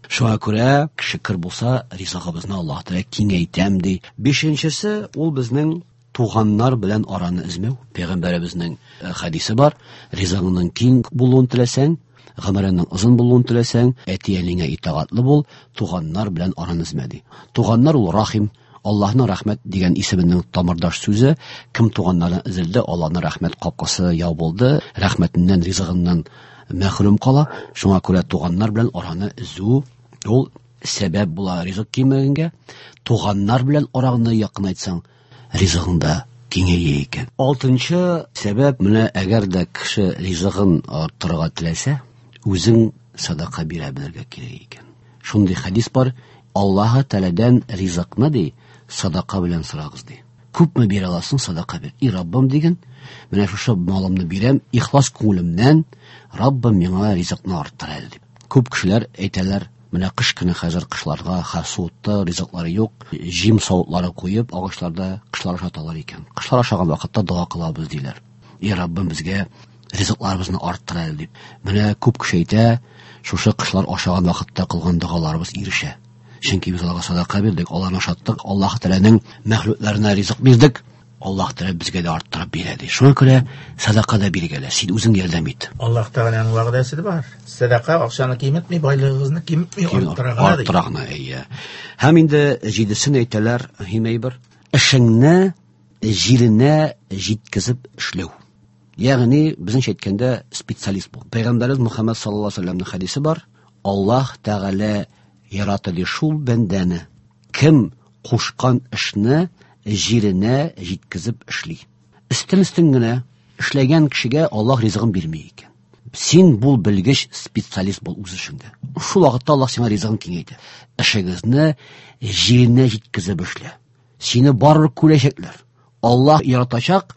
Шуңа күрә шөкер булса, ризыгыбызны Аллаһ Тәгалә киңәйтәм ди. Бишенчесе ул безнең туганнар белән араны эзмәү. Пәйгамбәребезнең хадисе бар. Ризыгыңның киң булуын теләсәң, гомереңнең озын булуын теләсәң, әти-әнигә итагатьле бул, туганнар белән араны эзмә ди. Туганнар ул рахим, Аллаһның рәхмәт дигән исеменең тамырдаш сүзе. Кем туганнардан изелде, Аллаһның рәхмәт капкасы ябылды, рәхмәтеннән, ризыгыннан мәхрүм кала. Шуңа күрә туганнар белән араны эзү ул сәбәп була ризык кимәгәнгә. Туганнар белән араны якынайтсаң, ризыгыңда киңәйә икән. 6нчы сәбәп менә әгәр дә кеше ризыгын арттырырга теләсә, үзең садака бирә белергә кирәк икән. Шундый хадис бар: Аллаһ Тәгаләдән ризыкны ди садака белән сорагыз ди. Күпме бирә аласың, садака бир. И Раббым диген, менә шушы малымны бирәм, ихлас күңелемнән, Раббым миңа ризыкны арттыр әле дип. Күп кешеләр әйтәләр, менә кыш көне хәзер кышларга хасуытта ризыклары юк, җим савытлары куеп, агачларда кышлар ашаталар икән. Кышлар ашаган вакытта дуа кылабыз диләр. И Раббым безгә ризыкларыбызны арттыр әле дип. Менә күп кеше әйтә, шушы кышлар ашаган вакытта кылган дуаларыбыз ирешә. Чөнки без Аллаһка садака бирдек, Аллаһны ашаттык, Аллаһ Тәгаләнең мәхлукларына ризык бирдек, Аллаһ Тәгалә безгә дә арттырып бирә ди. Шуңа күрә садака да биргәлә, син үзең ярдәм ит. Аллаһ Тәгаләнең вәгъдәсе бар. Садака акчаны киметми, байлыгыгызны киметми арттырагына. Һәм инде 7сен әйтәләр, һимәйбер, эшеңне җиренә җиткезеп эшләү. Ягъни безнеңчә әйткәндә специалист бул. Пәйгамбәрбез Мөхәммәд саллаллаһу алейһи ва сәлләмнең хадисе бар: Аллаһ Тәгалә ярата ди шул бәндәне, кем кушкан эшне җиренә җиткезеп эшли. Истен генә эшләгән кешегә Аллаһ ризыгын бирмәй икән. Син бул белгеч специалист бул үз эшендә. Шул вакытта Аллаһ сиңа ризыгын киңәйтә. Эшегезне җиренә җиткезеп эшлә. Сине барыр күрәчәкләр. Аллаһ яратачак.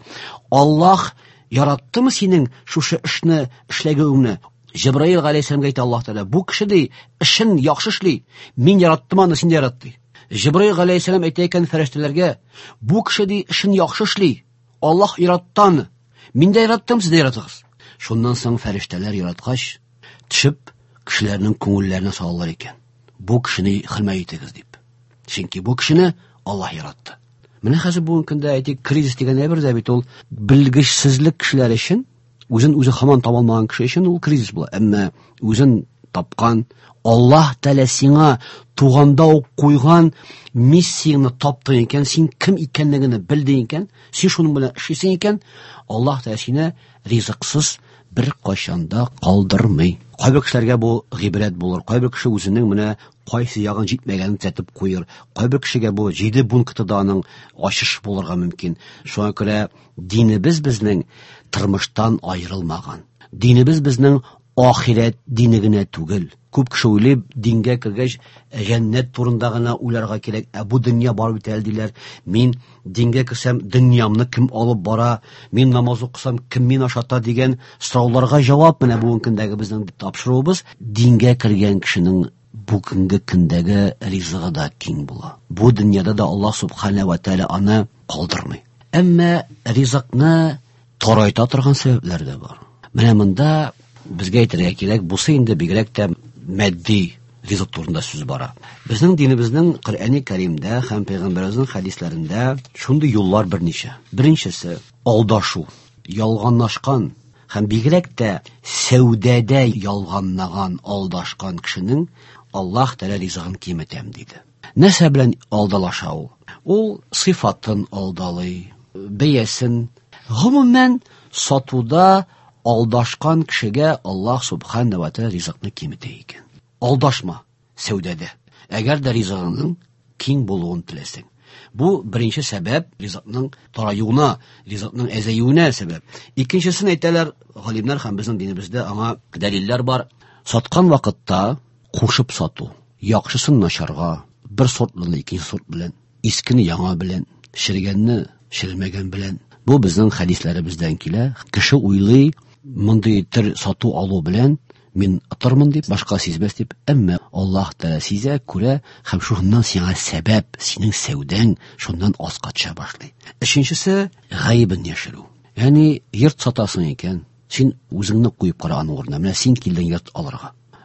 Аллаһ яраттымы синең шушы эшне эшләгәнеңне? Җибраил галәйһиссәламга әйтә Аллаһ Тәгалә: бу кеше ди эшен яхшы эшли, мин яраттым аны, син яратты. Җибраил галәйһиссәлам әйтә икән фәрештәләргә: бу кеше ди эшен яхшы эшли, Аллаһ яраттан, мин дә яраттым, сез дә яратыгыз. Шуннан соң фәрештәләр яраткач, төшеп кешеләрнең күңелләренә салалар икән: бу кешене хөрмәт итегез дип. Чөнки бу кешене Аллаһ яратты. Менә хәзер бүгенге көндә әйтик, кризис дигән әйбер дә бит ул белгечсезлек кешеләр өчен, үзен һаман таба алмаган кеше өчен ул кризис була. Әмма үзен тапкан, Аллаһ Тәгалә сиңа туганда ук куйган миссияны таптың икән, син кем икәнлегене белдең икән, син шуның белән эшлисең икән, Аллаһ Тәгалә сине ризыксыз бер кайчанда калдырмый. Кайбер кешеләргә бу гыйбрәт булыр. Кайбер кеше үзенең менә кайсы ягын җитмәгәнен төзәтеп куйыр. Кайбер кешегә бу 7 пунктыда аның ачыш булырга мөмкин. Шуңа күрә динебез безнең тормыштан аерылмаган. Динебез безнең ахирет дине генә түгел. Күп кеше уйлый, дингә кергәч җәннәт турында гына уйларга кирәк. Бу дөнья бар бит әле диләр. Мин дингә керсәм, дөньямны кем алып бара? Мин намаз укысам, кем мин ашата дигән сорауларга җавап менә бүгенге көндәге безнең тапшыруыбыз. Дингә кергән кешенең бүгенге көндәге ризыгы да киң була. Бу дөньяда да Аллаһ субхана ва тааля аны калдырмый. Әмма ризыкны тарайта торган сәбәпләр дә бар. Менә монда безгә әйтергә кирәк, бусы инде бигрәк тә матди ризык турында сүз бара. Безнең динебезнең Коръәни Кәримдә һәм Пәйгамбәребезнең хадисләрендә шундый юллар берничә. Беренчесе алдашу, ялганлашкан һәм бигрәк тә сәүдәдә ялганлаган, алдашкан кешенең Аллаһ Тәгалә ризыгын киметәм диде. Нәрсә белән алдалаша ул? Ул сыйфатын алдалый, бәясен. Гомумән сатуда алдашкан кешегә Аллаһ субхана ва тааля ризыкны киметә икән. Алдашма сәүдәдә. Әгәр дә ризыгының киң булуын теләсәң. Бу беренче сәбәп, ризыкның тараюына, ризыкның әзәюенә сәбәп. Икенчесен әйтәләр галимнәр һәм безнең динебездә аңа дәлилләр бар. Саткан вакытта кушып сату, яхшысын начарга, бер сортлы икенче сорт белән, искене яңа белән, ширгәнне ширмәгән белән. Бу безнең хадисләребездән килә. Кеше уйлый, мондый төр сату алу белән мин атырмын дип, башка сизбәс дип. Әмма Аллаһ Тәгалә сизә, күрә һәм шуннан сиңа сәбәп, синең сәүдәң шуннан аска төшә башлый. Өченчесе гаибен яшерү. Ягъни йорт сатасың икән, син үзеңне куеп караган урынына, менә син килдең йорт алырга.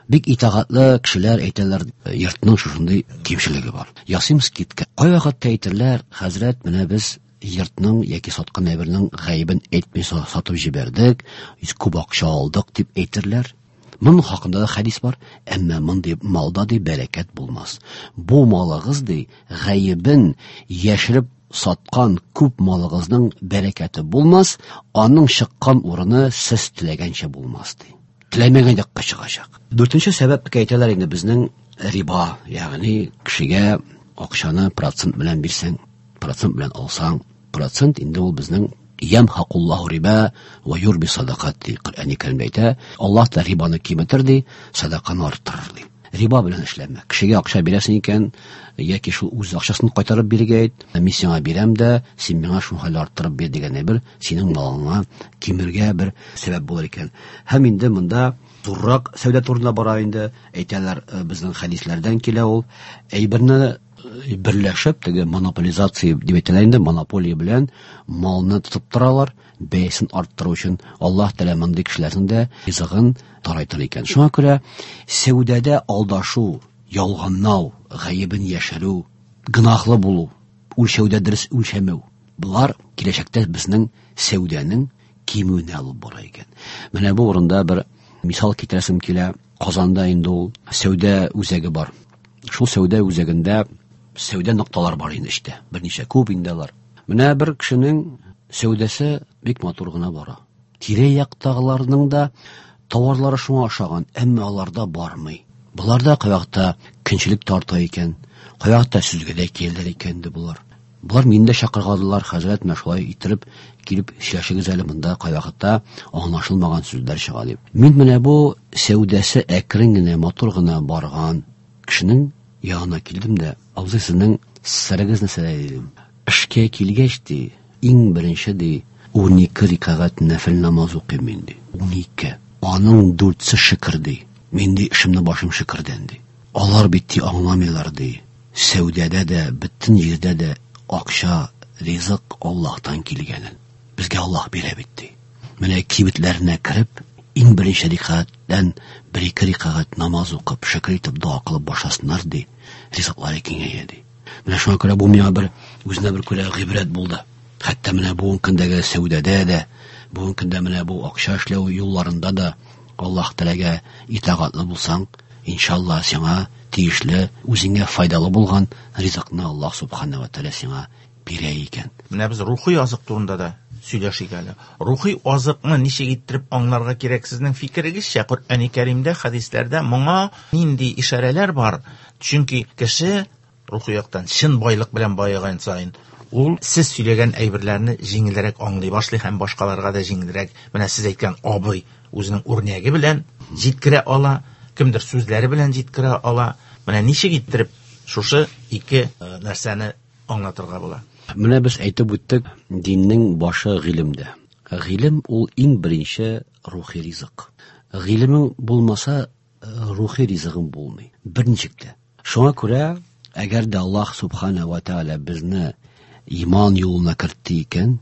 Бик итагатьле кешеләр әйтәләр, йортның шушындый кимчелеге бар. Ясыйм скидка. Кай вакытта әйтерләр, хәзрәт, менә без йортның яки саткан әйбернең гаебен әйтмей сатып җибәрдек, күп акча алдык дип әйтерләр. Моның хакында да хәдис бар, әмма мондый малда ди бәрәкәт булмас. Бу малыгыз ди гаебен яшереп саткан күп малыгызның бәрәкәте булмас, аның чыккан урыны сез теләгәнчә булмас ди. Теләмәгәндә качыгачак. 4нче сәбәп әйтәләр инде безнең риба, ягъни кешегә акчаны процент белән бирсәң, процент белән алсаң, процент инде ул безнең ямхақуллаху риба ва юрби садақат ди. Коръәни Кәримдә әйтә, Аллаһ та рибаны киметер ди, садақаны арттырыр ди. Риба белән эшләмә. Кешегә акча бирәсең икән, яки шул үз акчасын кайтарып бирергә әйт, мин сиңа бирәм дә, син миңа шул хәлне арттырып бир дигән бер синең малыңа кимергә бер сәбәп булыр икән. Һәм инде монда зуррак сәүдә турында бара инде, әйтәләр безнең хәдисләрдән килә ул, әйберне берләшеп, теге монополизация дип әйтәләр инде, монополия белән малны тотып торалар, бәясен арттыру өчен. Аллаһ Тәгалә мондый кешеләрнең дә ризыгын тарайтыр икән. Шуңа күрә сәүдәдә алдашу, ялганлау, гаебен яшерү, гынахлы булу, үлчәүдә дөрес үлчәмәү, булар киләчәктә безнең сәүдәнең кимүенә алып бара икән. Менә бу урында бер мисал китерәсем килә. Казанда инде ул сәүдә үзәге бар. Шул сәүдә үзәгендә сәүдә нокталар бар инде эштә. Берничә күп индәләр. Менә бер кешенең сәүдәсе бик матур гына бара. Тирә-яктагыларның да товарлары шуңа ошаган, әмма аларда бармый. Буларда кайвакта көнчелек тарта икән, кайвакта сүзгәдә килдер икән ди булар. Булар миндә чакыргадылар, хәзрәт, менә шулай итеп килеп сөйләшегез әле монда, кайвакта аңлашылмаган сүзләр чыга дип. Мин менә бу сәүдәсе әкрен генә, матур гына барган кешенең янына килдем дә, абзый, сезнең сырыгызны сөйләдем. Эшкә килгәч ди, иң беренче ди, 12 рикагать нәфил намаз укыйм мин ди. 12. Аның 4-се шикр ди. Мин ди эшемне башым шикрдән ди. Алар бит аңламыйлар ди. Сәүдәдә дә, бөтен җирдә дә акча, ризык Аллаһтан килгәнен. Безгә Аллаһ бирә бит ди. Менә кибетләренә кирип, иң беренче рикагатьтән 1-2 рикагать намаз укып, шикр итеп, дуа кылып башасыннар ди. Ризыклары киңәя ди. Менә шуңа күрә бу миңа бер үзенә бер күрә гыйбрәт булды. Хәтта менә бу көндәге сәүдәдә дә, бу көндә менә бу акча эшләү юлларында да Аллаһ Тәгаләгә итагатлы булсаң, иншалла сиңа тиешле, үзеңә файдалы булган ризыкны Аллаһ Субханаһу ва Тәгалә сиңа бирә икән. Менә без рухи азык турында да сөйләшик әле. Рухи азыкны ничек иттереп аңларга кирәк, сезнең фикерегезчә? Коръәни Кәримдә, хәдисләрдә моңа нинди ишарәләр бар? Чөнки кеше рухи яктан чын байлык белән байыган саен, ул сез сөйләгән әйберләрне җиңелрәк аңлый башлый һәм башкаларга да җиңелрәк. Менә сез әйткән абый үзенең үрнәге белән җиткерә ала, кемдер сүзләре белән җиткерә ала. Менә ничек иттереп шушы ике нәрсәне аңлатырга була? Менә без әйтеп үттек, диннең башы гыйлемдә. Гыйлем ул иң беренче рухи ризык. Гыйлемең булмаса, рухи ризыгың булмый. Берничектә. Шуңа күрә, әгәр дә Аллаһ Субханаһу ва Тәгалә безне иман юлына кертте икән,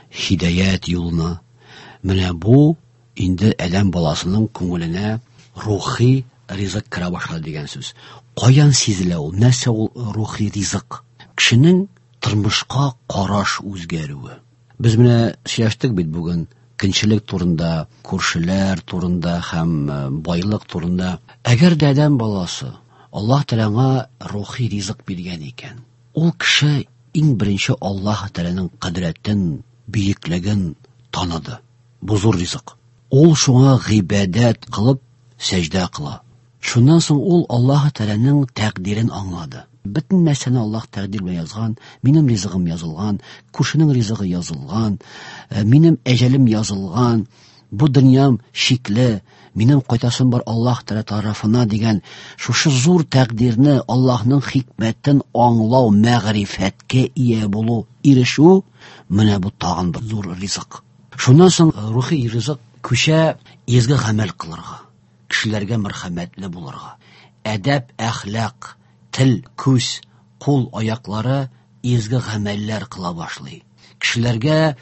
һидаят юлына, менә бу инде әлем баласының күңеленә рухи ризык керә башлады дигән сүз. Каян сизелә ул? Нәрсә ул рухи ризык? Кешенең тормышка караш үзгәрүе. Без менә сөйләштек бит бүген көнчелек турында, күршеләр турында һәм байлык турында. Әгәр дә адәм баласы Аллаһ Тәгаләгә рухи ризык биргән икән, ул кеше иң беренче Аллаһ Тәгаләнең кыдрәтен, бийеклеген таныды. Бу зур ризык. Ул шуңа гыйбадәт кылып сәҗдә кыла. Шуннан соң ул Аллаһ Тәгаләнең тәкъдирен аңлады. Бөтен нәрсәне Аллаһ тәкъдир белән язган, минем ризыгым язылган, күршенең ризыгы язылган, минем әҗәлем язылган, бу дөньям шикле, минем кайтасым бар Аллаһ Тәгалә тарафына дигән шушы зур тәкъдирне, Аллаһның хикмәтен аңлау, мәгърифәткә ия булу, ирешү, менә бу тагын бер зур ризык. Шуннан соң рухи ризык күчә изге гамәл кылырга, кешеләргә мәрхәмәтле булырга. Әдәп, әхлак, тел, күз, кул, аяклары изге гамәлләр кыла башлый. Кешеләргә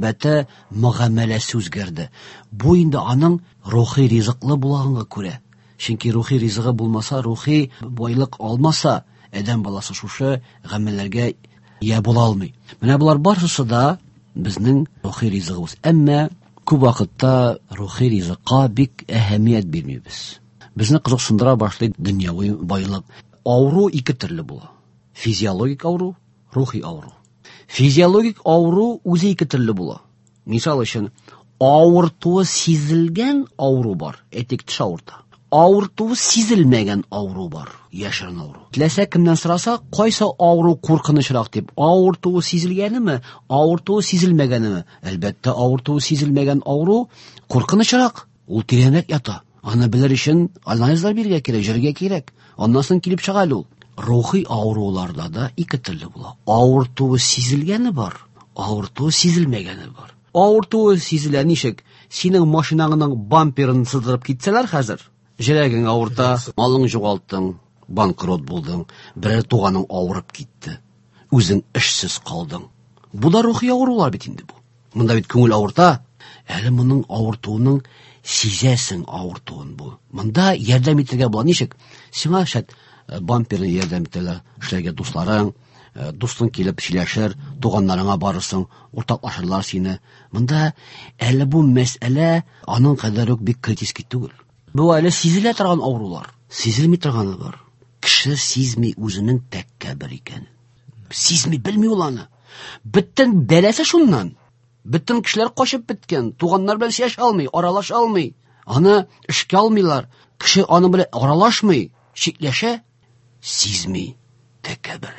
мөнәсәбәте, мөгамәләсе үзгәрде. Бу инде аның рухи ризыклы булганга күрә, Чөнки рухи ризыгы булмаса, рухи байлык алмаса, адәм баласы шушы гамәлләргә ия була алмый. Менә булар барысы да безнең рухи ризыгыбыз. Әмма күп вакытта рухи ризыкка бик әһәмият бирмибез. Безне кызыксындыра башлый дөньяви байлык. Ауру ике төрле була. Физиологик ауру, рухи ауру. Физиологик ауру үзе ике төрле була. Мисал өчен, авыртуы сизелгән ауру бар, әйтик теш авырта. Авыртуы сизелмәгән ауру бар, яшерен ауру. Теләсә кемнән сораса, кайсы ауру куркынычрак дип, авыртуы сизелгәнеме, авыртуы сизелмәгәнеме? Әлбәттә, авыртуы сизелмәгән ауру куркынычрак, ул тирәнрәк ята. Аны белер өчен анализлар бирергә кирәк, җиргә кирәк. Аннан соң килеп чыга ул. Рухи ауруларда да ике төрле була. Авыртуы сизелгәне бар, авыртуы сизелмәгәне бар. Авыртуы сизелә ничек? Синең машинаңның бамперын сыдырып китсәләр хәзер, җөрәгең авырта, малың югалттың, банкрот булдың, берәр туганың авырып китте, үзең эшсез калдың. Бу да рухи авырулар бит инде бу. Монда бит күңел авырта, әле моның авыртуының сизәсең авыртуын бу. Монда ярдәм итәргә була. Ничек? Сиңа шәт бамперны ярдәм итәләр, эшләргә дусларың, дустың килеп сөйләшер, туганнарыңа барырсың, уртаклашырлар сине. Монда әле бу мәсьәлә аның кадәр үк бик критик түгел. Бу әле сизелә торган авырулар. Сизелми торганы бар. Кеше сизми үзенең тәкәббер икәнен. Сизми, белми ул аны. Бөтен бәләсе шуннан. Бөтен кешеләр качып беткән, туганнар белән сөйләшә алмый, аралаша алмый. Аны эшкә алмыйлар. Кеше аны белән аралашмый, шикләшә, сизми, тәкәббер.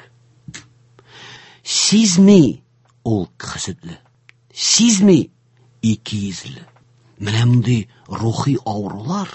Сизми, ул хәсәтле. Сизми, икейзле. Менә мондый рухи авырулар,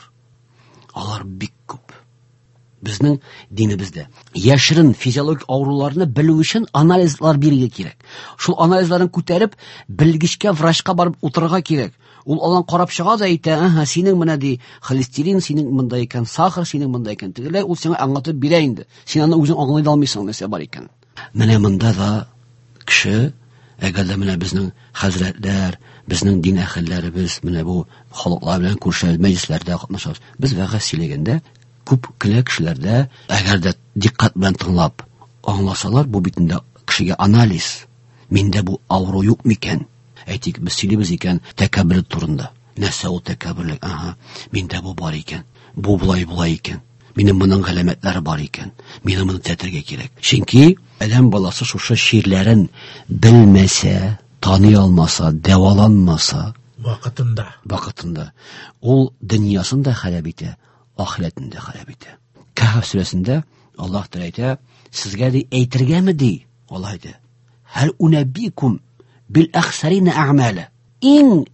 алар бик күп. Безнең динебездә яшерен физиологик авыруларны белү өчен анализлар бирергә кирәк. Шул анализларын күтәреп, белгечкә, врачка барып утырырга кирәк. Ул алан карап чыга да әйтә, синең менә ди холестерин, синең монда икән, сахар, синең монда икән. Тегеләй ул сиңа аңлатып бирә инде. Син аны үзең аңлый алмыйсың, нәрсә бар икән. Менә монда да кеше, әгәр дә менә безнең хәзрәтләр, безнең дин әһелләребез, менә бу халыклар белән күршәл мәҗлесләрдә катнашабыз. Без вәгазь сөйләгәндә күп кешеләрдә, әгәр дә диккать белән тыңлап аңласалар, бу битендә кешегә анализ. Миндә бу авыру юк микән? Әйтик, без сөйлибез икән тәкәббер турында. Нәрсә ул тәкәбберлек? Миндә бу бар икән. Бу булай икән. Минем моның галәмәтләре бар икән. Мине моны төзәтергә кирәк. Чөнки адәм баласы шушы ширләрен белмәсә, таный алмаса, дәваланмаса, вакытында ул дөньясын да хәраб итә, ахирәтен дә хәраб итә. Кәһф сүрәсендә Аллаһ Тәгалә әйтә, сезгә ди әйтергәме ди? Аллаһ әйтә: "Һәл унабикум бил ахсарина аъмала." Иң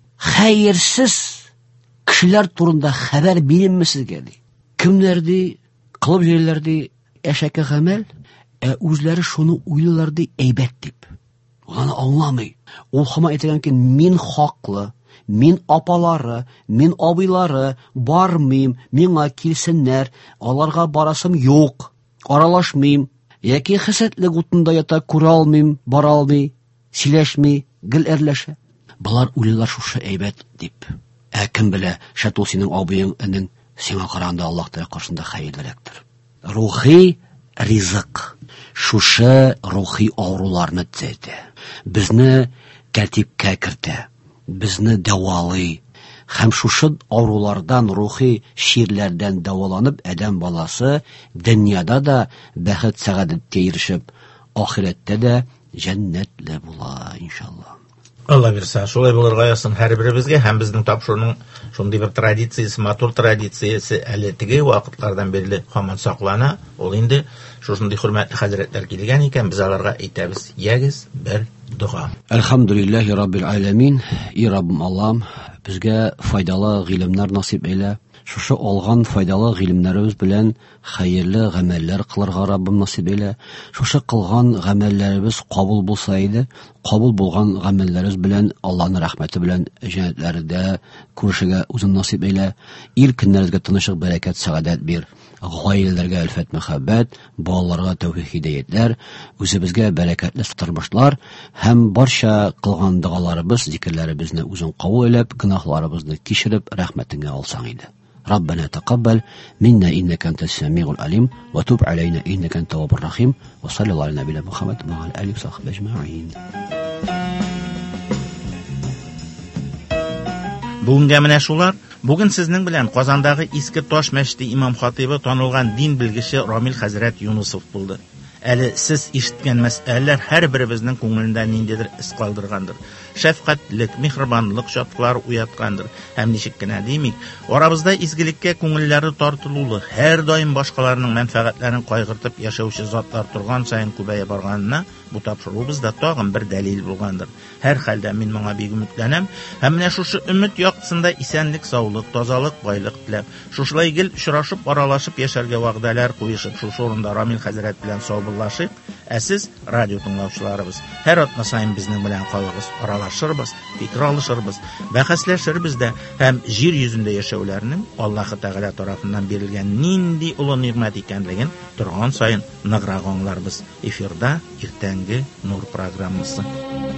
хәерсез кешеләр турында хәбәр бирәмме сезгә ди? Кемнәр ди кылып йөриләр ди әшәке гамәл, үзләре шуны уйлыйлар ди әйбәт дип. Ул аны аңламый. Ул һәм әйтәгән ки, мин хаклы, мин апалары, мин абыйлары бармыйм, миңа килсеннәр, аларга барасым юк, аралашмыйм, яки хәсәтлек утында ята, күрә алмыйм, бара алмый, сөйләшми, гел әрләшә. Булар уйлыйлар шушы әйбәт дип. Кем белә, шәт ул синең абыең, энең сиңа караганда Аллаһ Тәгалә каршында хәерлерәктер. Рухи ризык шушы рухи авыруларны төзәтә. Безне тәртипкә кертә, безне дәвалый. Һәм шушы авырулардан, рухи ширләрдән дәваланып, адәм баласы дөньяда да бәхет сәгадәткә ирешеп, ахирәттә дә җәннәтле була, иншалла. Алла бирсә, шулай булырга ясын һәрберебезгә, һәм безнең тапшыруның шундый бер традициясе, матур традициясе әле теге вакытлардан бирле һаман саклана. Ул инде шушындый хөрмәтле хәзрәтләр килгән икән, без аларга әйтәбез: ягез бер дуга. Әлхәмдүлиллаһи раббил аламин. И Раббым Аллам, безгә файдалы гыйлемнәр насип әйлә. Шушы алган файдалы гыйлемнәребез белән хәерле гамәлләр кылырга Раббым насип әйлә. Шушы кылган гамәлләребез кабул булса иде, кабул булган гамәлләребез белән Аллаһның рәхмәте белән җәннәтләрдә күрешергә үзен насип әйлә. Ил көннәрегезгә тынычлык, бәрәкәт, сәгадәт бир. Гаиләләргә әлфәт, мәхәббәт, балаларга тәүфик, һидаятләр, үзебезгә бәрәкәтле тормышлар һәм барча кылган дугаларыбыз, зикрләребезне үзең кабул итеп, гөнаһларыбызны кичереп, рәхмәтеңә алсаң иде. ربنا تقبل منا إنك أنت السميع العليم وتب علينا إنك أنت التواب الرحيم وصلى الله على نبينا محمد وعلى آله وصحبه أجمعين. Бүгінгі менә шулар. Бүген сезнең белән Казандагы Иске Таш мәчете имам хатибы танылган дин белгече Рамил хәзрәт Юнусов булды. Әле сез ишеткән мәсьәләләр һәрберебезнең күңелендә ниндидер ис калдыргандыр. Шәфкатьлек, михрибанлык шатлыклар уяткандыр. Һәм ничек кенә димик, арабызда изгелеккә күңелләре тартылулы, һәр даим башкаларның мәнфәгатьләрен кайгыртып яшәүче затлар торган саен күбәя барганына бу тапшыру бездә тагын бер дәлил булгандыр. Һәр хәлдә мин моңа бик өметләнәм һәм менә шушы өмет яктысында исәнлек, саулык, тазалык, байлык теләп, шушылай гел очрашып, аралашып яшәргә вәгъдәләр куешып, шушы урында Рамил хәзрәт белән саубуллашыйк. Ә сез радио тыңлаучыларыбыз, һәр атна саен безнең белән калыгыз, аралашырбыз, фикер алышырбыз, бәхәсләшербез дә һәм җир йөзендә яшәүләрнең Аллаһы Тәгалә тарафыннан бирелгән нинди улы нигъмәт икәнлеген торган саен ныграк аңларбыз. Эфирда иртәнге нур программасы.